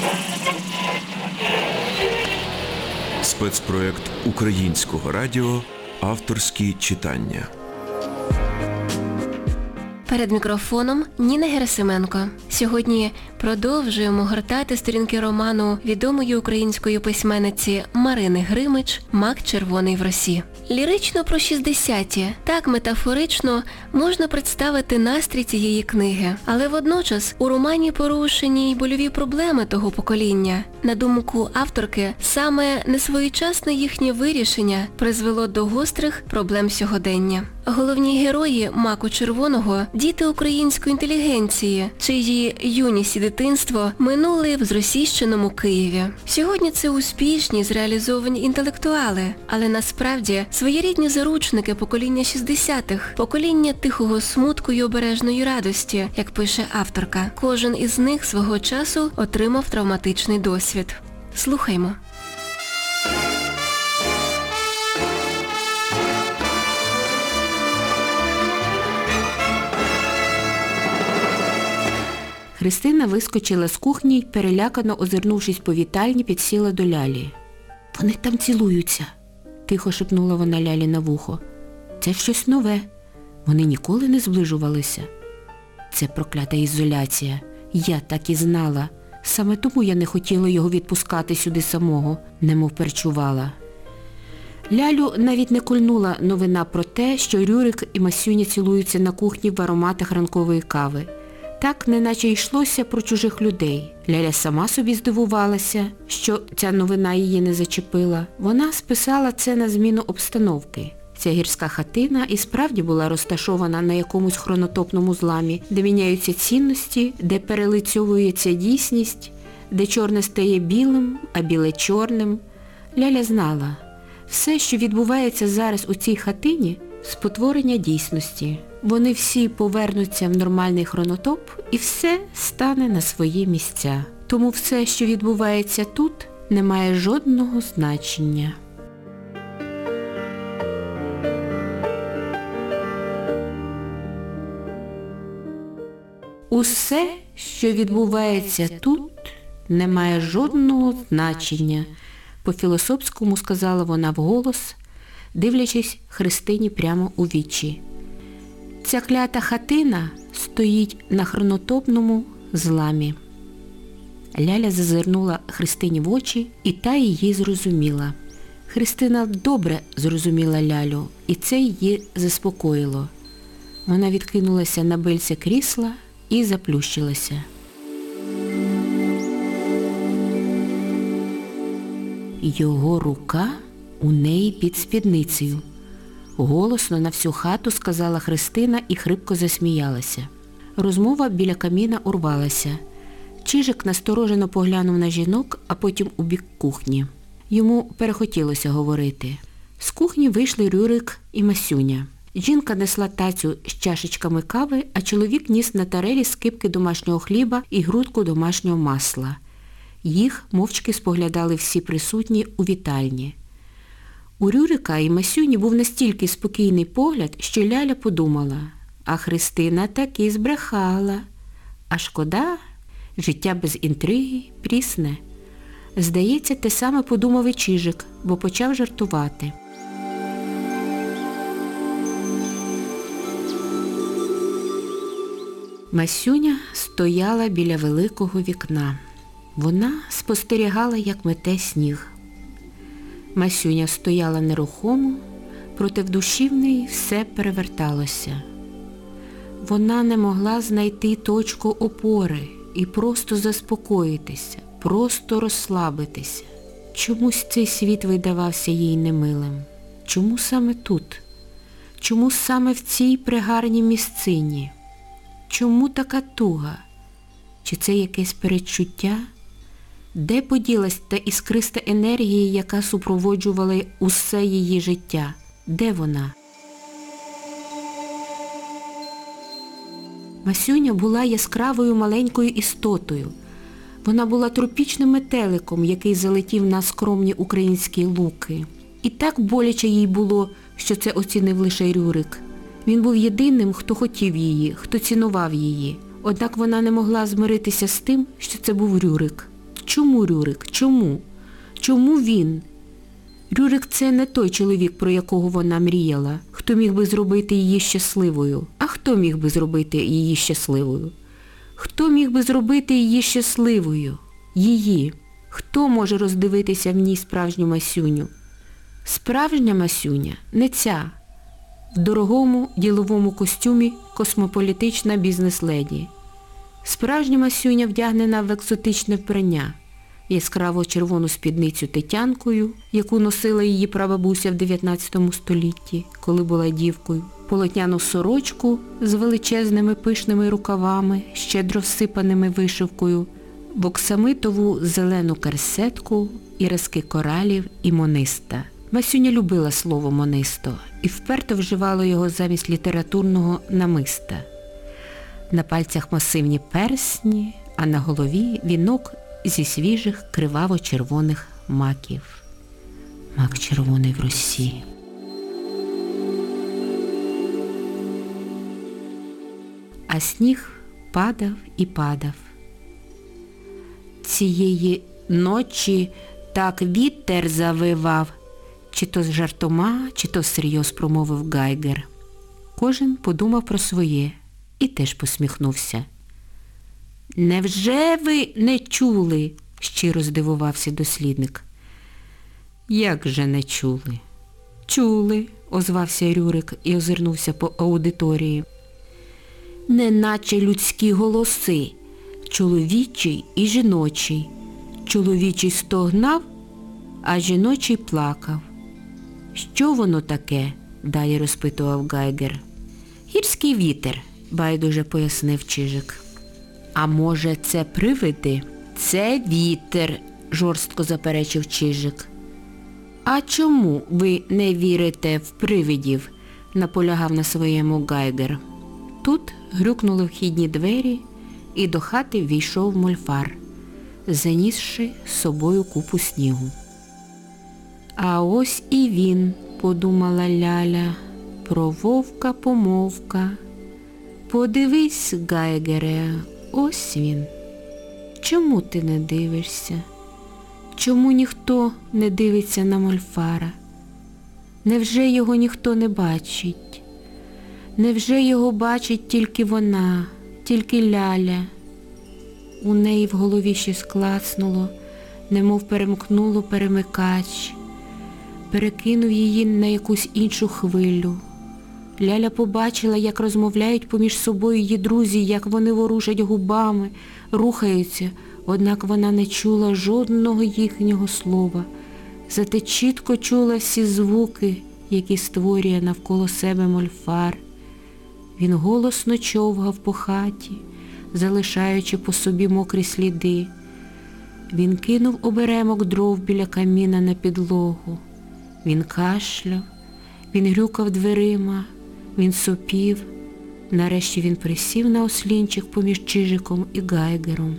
Спецпроект Українського радіо «Авторські читання». Перед мікрофоном Ніна Герасименко. Сьогодні продовжуємо гортати сторінки роману відомої української письменниці Марини Гримич «Мак червоний в росі». Лірично про 60-ті, так метафорично можна представити настрій цієї книги. Але водночас у романі порушені й больові проблеми того покоління. На думку авторки, саме несвоєчасне їхнє вирішення призвело до гострих проблем сьогодення. Головні герої «Маку червоного» – діти української інтелігенції, чиї юність і дитинство минули в зросійщеному Києві. Сьогодні це успішні, зреалізовані інтелектуали, але насправді своєрідні заручники покоління 60-х, покоління тихого смутку й обережної радості, як пише авторка. Кожен із них свого часу отримав травматичний досвід. Слухаймо. Христина вискочила з кухні й, перелякано озирнувшись по вітальні, підсіла до Лялі. «Вони там цілуються», – тихо шепнула вона Лялі на вухо. «Це щось нове. Вони ніколи не зближувалися». «Це проклята ізоляція. Я так і знала. Саме тому я не хотіла його відпускати сюди самого», – немов перечувала. Лялю навіть не кольнула новина про те, що Рюрик і Масюня цілуються на кухні в ароматах ранкової кави. Так, неначе йшлося про чужих людей. Ляля сама собі здивувалася, що ця новина її не зачепила. Вона списала це на зміну обстановки. Ця гірська хатина і справді була розташована на якомусь хронотопному зламі, де міняються цінності, де перелицьовується дійсність, де чорне стає білим, а біле чорним. Ляля знала, все, що відбувається зараз у цій хатині – спотворення дійсності. Вони всі повернуться в нормальний хронотоп і все стане на свої місця. Тому все, що відбувається тут, не має жодного значення. Усе, що відбувається тут, не має жодного значення, по-філософському сказала вона вголос, дивлячись Христині прямо у вічі. Ця клята хатина стоїть на хронотопному зламі. Ляля зазирнула Христині в очі, і та її зрозуміла. Христина добре зрозуміла Лялю, і це її заспокоїло. Вона відкинулася на бильце крісла і заплющилася. Його рука у неї під спідницею. Голосно на всю хату сказала Христина і хрипко засміялася. Розмова біля каміна урвалася. Чижик насторожено поглянув на жінок, а потім у бік кухні. Йому перехотілося говорити. З кухні вийшли Рюрик і Масюня. Жінка несла тацю з чашечками кави, а чоловік ніс на тарелі скипки домашнього хліба і грудку домашнього масла. Їх мовчки споглядали всі присутні у вітальні. У Рюрика і Масюні був настільки спокійний погляд, що Ляля подумала, а Христина таки збрехала. А шкода, життя без інтриги, прісне. Здається, те саме подумав і Чижик, бо почав жартувати. Масюня стояла біля великого вікна. Вона спостерігала, як мете сніг. Масюня стояла нерухомо, проте в душі в неї все переверталося. Вона не могла знайти точку опори і просто заспокоїтися, просто розслабитися. Чомусь цей світ видавався їй немилим. Чому саме тут? Чому саме в цій пригарній місцині? Чому така туга? Чи це якесь передчуття? Де поділась та іскриста енергія, яка супроводжувала усе її життя? Де вона? Масюня була яскравою маленькою істотою. Вона була тропічним метеликом, який залетів на скромні українські луки. І так боляче їй було, що це оцінив лише Рюрик. Він був єдиним, хто хотів її, хто цінував її. Однак вона не могла змиритися з тим, що це був Рюрик. Чому Рюрик? Чому? Чому він? Рюрик – це не той чоловік, про якого вона мріяла, хто міг би зробити її щасливою. А хто міг би зробити її щасливою? Хто міг би зробити її щасливою? Її. Хто може роздивитися в ній справжню Масюню? Справжня Масюня не ця. В дорогому діловому костюмі космополітична бізнес-леді. Справжня Масюня вдягнена в екзотичне вбрання. Яскраво червону спідницю тетянкою, яку носила її прабабуся в 19 столітті, коли була дівкою, полотняну сорочку з величезними пишними рукавами, щедро всипаними вишивкою, в оксамитову зелену керсетку, іризки коралів і мониста. Масюня любила слово «монисто» і вперто вживала його замість літературного намиста. На пальцях масивні персні, а на голові вінок зі свіжих криваво-червоних маків. Мак червоний в росі. А сніг падав і падав. Цієї ночі так вітер завивав, чи то з жартома, чи то всерйоз промовив Гайгер. Кожен подумав про своє і теж посміхнувся. «Невже ви не чули?» – щиро здивувався дослідник. «Як же не чули?» «Чули», – озвався Рюрик і озирнувся по аудиторії. «Неначе людські голоси, чоловічий і жіночий. Чоловічий стогнав, а жіночий плакав». «Що воно таке?» – далі розпитував Гайгер. «Гірський вітер», – байдуже пояснив Чижик. «А може, це привиди?» «Це вітер», – жорстко заперечив Чижик. «А чому ви не вірите в привидів?» – наполягав на своєму Гайгер. Тут грюкнули вхідні двері, і до хати ввійшов Мольфар, занісши з собою купу снігу. «А ось і він», – подумала Ляля, – «про вовка помовка. Подивись, Гайгере, ось він. Чому ти не дивишся? Чому ніхто не дивиться на Мольфара? Невже його ніхто не бачить? Невже його бачить тільки вона, тільки Ляля?» У неї в голові щось клацнуло, немов перемкнуло перемикач, перекинув її на якусь іншу хвилю. Ляля побачила, як розмовляють поміж собою її друзі, як вони ворушать губами, рухаються, однак вона не чула жодного їхнього слова, зате чітко чула всі звуки, які створює навколо себе Мольфар. Він голосно човгав по хаті, залишаючи по собі мокрі сліди. Він кинув оберемок дров біля каміна на підлогу. Він кашляв, він грюкав дверима, він сопів. Нарешті він присів на ослінчик поміж Чижиком і Гайгером.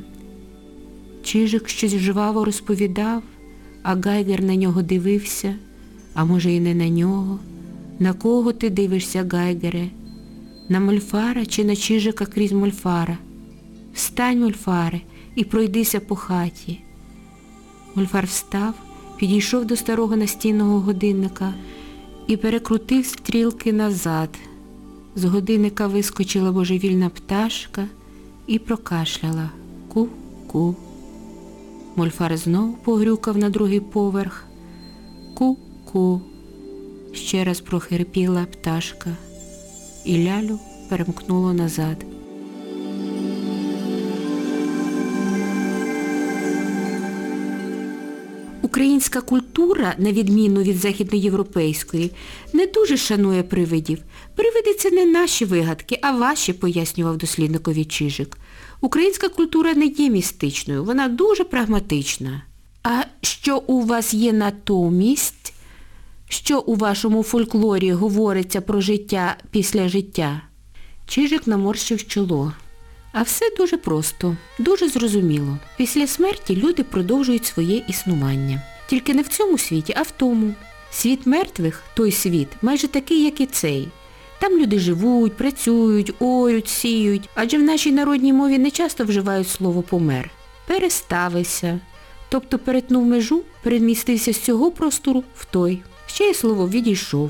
Чижик щось жваво розповідав, а Гайгер на нього дивився, а може і не на нього. На кого ти дивишся, Гайгере? На Мольфара чи на Чижика крізь Мольфара? Встань, Мольфаре, і пройдися по хаті. Мольфар встав, підійшов до старого настінного годинника і перекрутив стрілки назад. З годинника вискочила божевільна пташка і прокашляла. Ку-ку. Мольфар знов погрюкав на другий поверх. Ку-ку. Ще раз прохрипіла пташка, і Лялю перемкнуло назад. Українська культура, на відміну від західноєвропейської, не дуже шанує привидів. Привиди – це не наші вигадки, а ваші, пояснював дослідникові Чижик. Українська культура не є містичною, вона дуже прагматична. А що у вас є натомість? Що у вашому фольклорі говориться про життя після життя? Чижик наморщив чоло. А все дуже просто, дуже зрозуміло. Після смерті люди продовжують своє існування. Тільки не в цьому світі, а в тому. Світ мертвих, той світ, майже такий, як і цей. Там люди живуть, працюють, орють, сіють, адже в нашій народній мові не часто вживають слово «помер». Переставився, Тобто перетнув межу, перемістився з цього простору в той. Ще й слово «відійшов».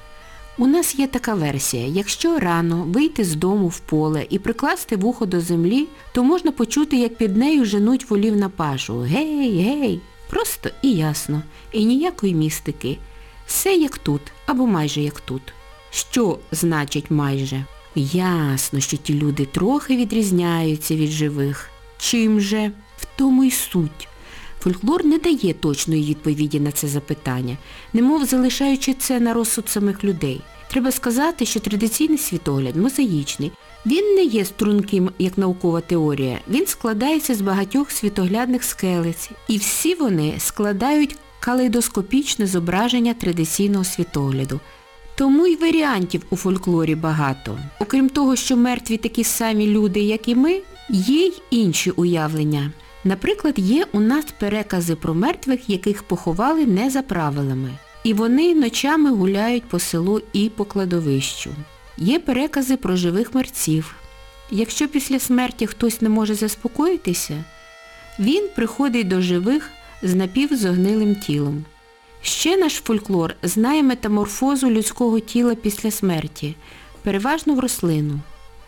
У нас є така версія. Якщо рано вийти з дому в поле і прикласти вухо до землі, то можна почути, як під нею женуть волів на пашу. Гей, гей! Просто і ясно. І ніякої містики. Все як тут, або майже як тут. Що значить майже? Ясно, що ті люди трохи відрізняються від живих. Чим же? В тому й суть. Фольклор не дає точної відповіді на це запитання, немов залишаючи це на розсуд самих людей. Треба сказати, що традиційний світогляд мозаїчний. Він не є струнким, як наукова теорія. Він складається з багатьох світоглядних скелець. І всі вони складають калейдоскопічне зображення традиційного світогляду. Тому й варіантів у фольклорі багато. Окрім того, що мертві такі самі люди, як і ми, є й інші уявлення. Наприклад, є у нас перекази про мертвих, яких поховали не за правилами. І вони ночами гуляють по селу і по кладовищу. Є перекази про живих мерців. Якщо після смерті хтось не може заспокоїтися, він приходить до живих з напівзогнилим тілом. Ще наш фольклор знає метаморфозу людського тіла після смерті, переважно в рослину.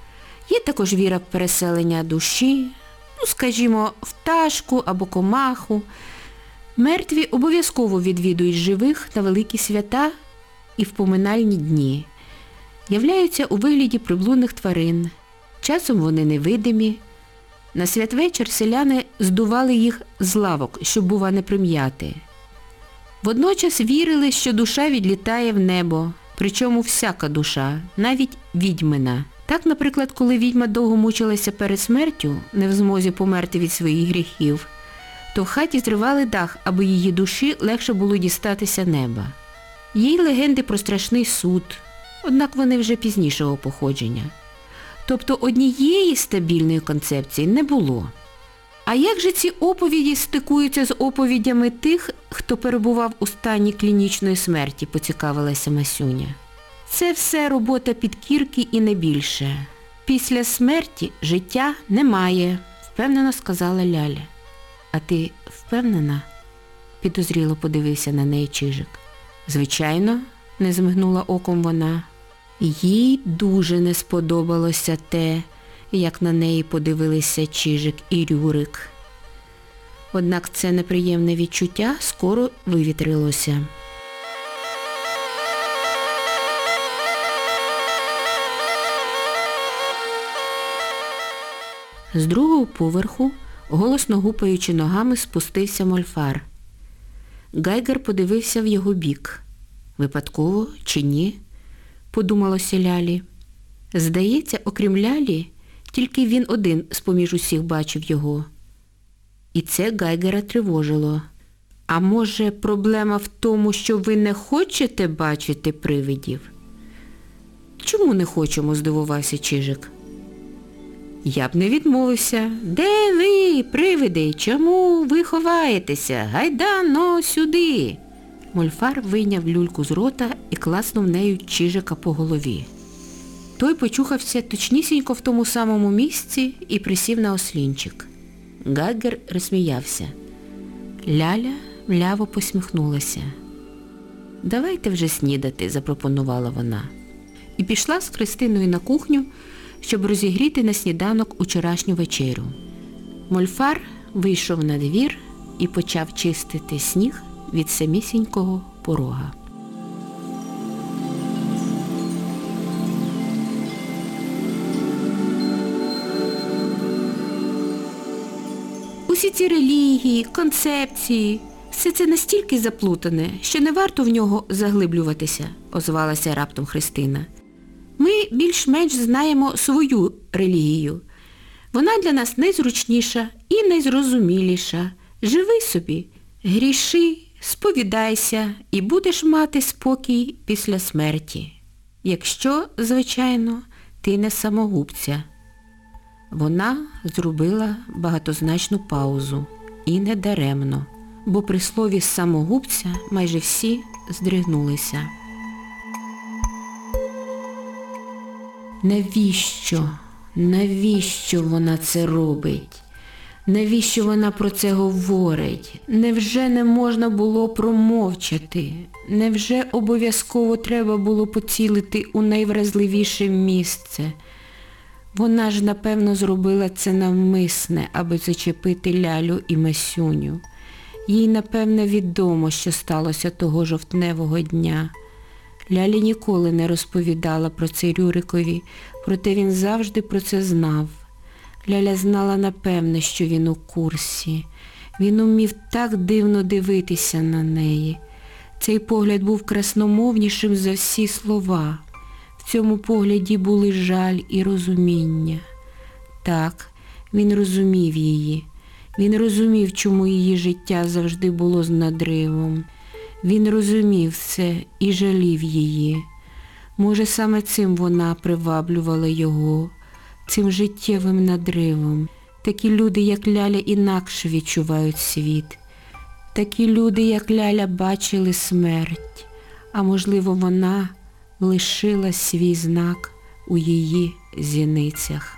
Є також віра в переселення душі, скажімо, в пташку або комаху. Мертві обов'язково відвідують живих на великі свята і в поминальні дні. Являються у вигляді приблудних тварин. Часом вони невидимі. На святвечір селяни здували їх з лавок, щоб, бува, не прим'яти. Водночас вірили, що душа відлітає в небо, причому всяка душа, навіть відьмина. Так, наприклад, коли відьма довго мучилася перед смертю, не в змозі померти від своїх гріхів, то в хаті зривали дах, аби її душі легше було дістатися неба. Є й легенди про страшний суд, однак вони вже пізнішого походження. Тобто однієї стабільної концепції не було. А як же ці оповіді стикуються з оповідями тих, хто перебував у стані клінічної смерті, поцікавилася Масюня. Це все робота підкірки і не більше. Після смерті життя немає, впевнено сказала Ляля. А ти впевнена? Підозріло подивився на неї Чижик. Звичайно, не змигнула оком вона. Їй дуже не сподобалося те, як на неї подивилися Чижик і Рюрик. Однак це неприємне відчуття скоро вивітрилося. З другого поверху, голосно гупаючи ногами, спустився Мольфар. Гайгер подивився в його бік. Випадково чи ні? Подумалося Лялі. Здається, окрім Лялі, тільки він один з-поміж усіх бачив його. І це Гайгера тривожило. А може, проблема в тому, що ви не хочете бачити привидів? Чому не хочемо, здивувався Чижик. Я б не відмовився. Де ви, привиди? Чому ви ховаєтеся? Гайда, но сюди. Мольфар вийняв люльку з рота і класнув нею Чижика по голові. Той почухався точнісінько в тому самому місці і присів на ослінчик. Гайгер розсміявся. Ляля мляво посміхнулася. «Давайте вже снідати», – запропонувала вона. І пішла з Христиною на кухню, щоб розігріти на сніданок учорашню вечерю. Мольфар вийшов на двір і почав чистити сніг від самісінького порога. Усі ці релігії, концепції, все це настільки заплутане, що не варто в нього заглиблюватися, озвалася раптом Христина. Ми більш-менш знаємо свою релігію. Вона для нас найзручніша і найзрозуміліша. Живи собі, гріши, сповідайся і будеш мати спокій після смерті. Якщо, звичайно, ти не самогубця. Вона зробила багатозначну паузу. І не даремно, бо при слові самогубця майже всі здригнулися. Навіщо? Навіщо вона це робить? Навіщо вона про це говорить? Невже не можна було промовчати? Невже обов'язково треба було поцілити у найвразливіше місце? Вона ж, напевно, зробила це навмисне, аби зачепити Лялю і Масюню. Їй, напевне, відомо, що сталося того жовтневого дня. Ляля ніколи не розповідала про це Рюрикові, проте він завжди про це знав. Ляля знала напевне, що він у курсі. Він умів так дивно дивитися на неї. Цей погляд був красномовнішим за всі слова. В цьому погляді були жаль і розуміння. Так, він розумів її. Він розумів, чому її життя завжди було з надривом. Він розумів це і жалів її. Може, саме цим вона приваблювала його, цим життєвим надривом. Такі люди, як Ляля, інакше відчувають світ. Такі люди, як Ляля, бачили смерть. А можливо, вона лишила свій знак у її зіницях.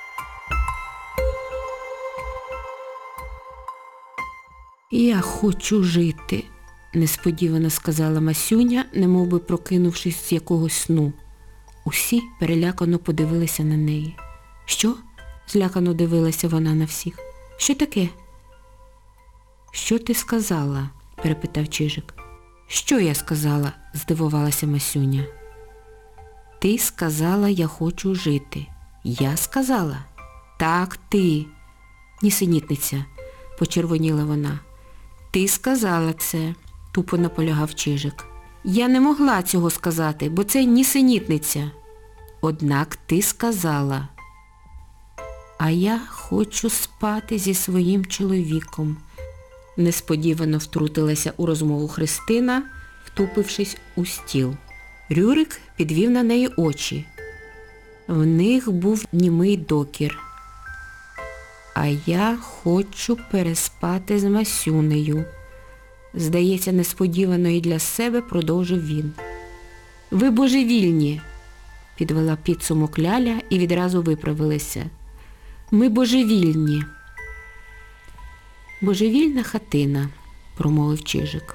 «Я хочу жити», – несподівано сказала Масюня, немовби прокинувшись з якогось сну. Усі перелякано подивилися на неї. «Що?» – злякано дивилася вона на всіх. «Що таке?» «Що ти сказала?» – перепитав Чижик. «Що я сказала?» – здивувалася Масюня. «Ти сказала, я хочу жити». «Я сказала?» «Так, ти». «Нісенітниця», – почервоніла вона. «Ти сказала це», – тупо наполягав Чижик. «Я не могла цього сказати, бо це нісенітниця». «Однак ти сказала». «А я хочу спати зі своїм чоловіком», – несподівано втрутилася у розмову Христина, втупившись у стіл. Рюрик підвів на неї очі. В них був німий докір. «А я хочу переспати з Масюнею», – здається, несподівано і для себе продовжив він. «Ви божевільні», – підвела підсумок Ляля і відразу виправилася. «Ми божевільні». «Божевільна хатина», – промовив Чижик.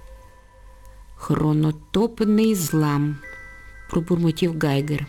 «Хронотопний злам», – пробурмотів Гайгер.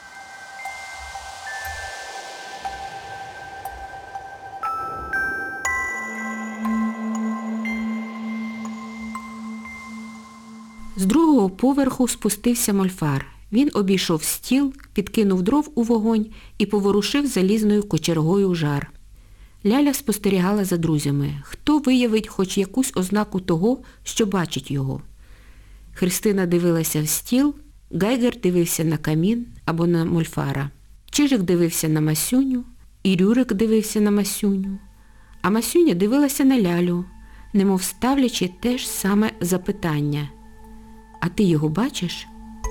З другого поверху спустився мольфар. Він обійшов стіл, підкинув дров у вогонь і поворушив залізною кочергою жар. Ляля спостерігала за друзями. Хто виявить хоч якусь ознаку того, що бачить його? Христина дивилася в стіл, Гайгер дивився на камін або на мольфара. Чижик дивився на Масюню, і Рюрик дивився на Масюню. А Масюня дивилася на Лялю, немов ставлячи те ж саме запитання. «А ти його бачиш?»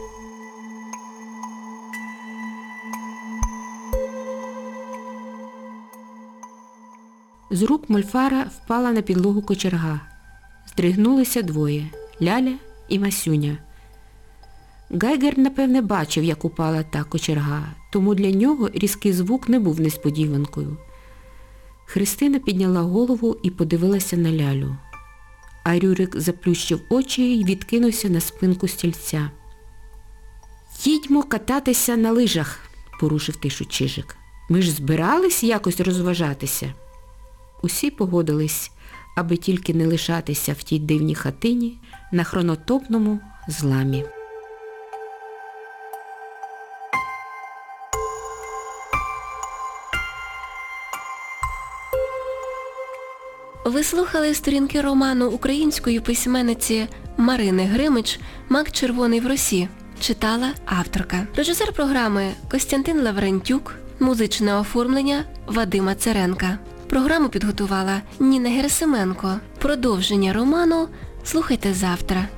З рук мольфара впала на підлогу кочерга. Здригнулися двоє – Ляля і Масюня. Гайгер, напевне, бачив, як упала та кочерга, тому для нього різкий звук не був несподіванкою. Христина підняла голову і подивилася на Лялю. А Рюрик заплющив очі і відкинувся на спинку стільця. «Їдьмо кататися на лижах», – порушив тишу Чижик. «Ми ж збирались якось розважатися». Усі погодились, аби тільки не лишатися в тій дивній хатині на хронотопному зламі. Ви слухали сторінки роману української письменниці Марини Гримич «Мак червоний в росі». Читала авторка. Режисер програми Костянтин Лаврентюк. Музичне оформлення Вадима Церенка. Програму підготувала Ніна Герасименко. Продовження роману слухайте завтра.